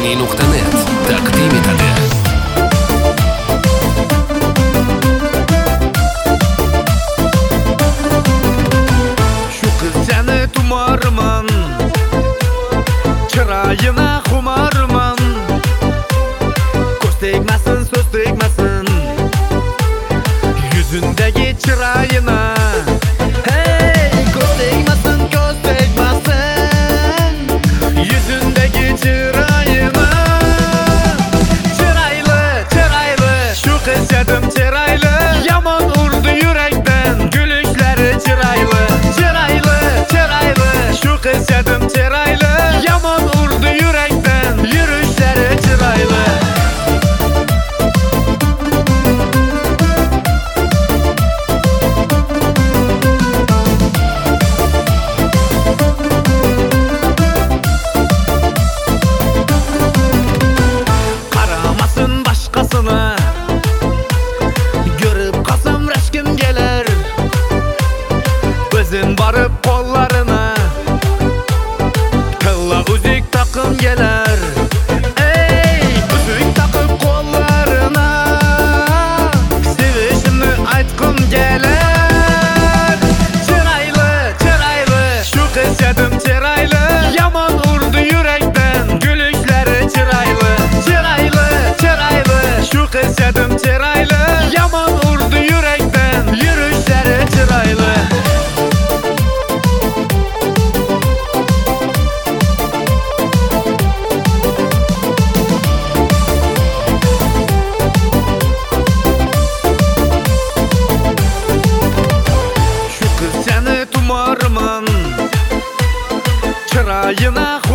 Vodoniy.net taqdim etadi. Shu qizchani tumarman, chiroyina xumarman. Ko'z tegmasin, so'z tegmasin, yuzundagi chiroyina. Hey, ko'z tegmasin, yuzundagi chiroyina. Chiroyli, shu qiz chiroyli, yomon urdi yurakdan, gulishlari chiroyli. Chiroyli, shu qiz chiroyli, yomon urdi yurakdan, yurishlari chiroyli. Qaramasin boshqasini, ko'rib qolsam rashkim kelar. O'zim borib qo'llarini qilla uzuk taqim kelar. Ey, uzuk taqib qo'llarini sevishimni aytqim kelar. Chiroyli, shu qiz chiroyli, yomon urdi yurakdan, gulishlari chiroyli. Chiroyli, shu qiz chiroyli, yomon urdi yurakdan, yurishlari chiroyli. Shu qizchani tumarman, chiroyina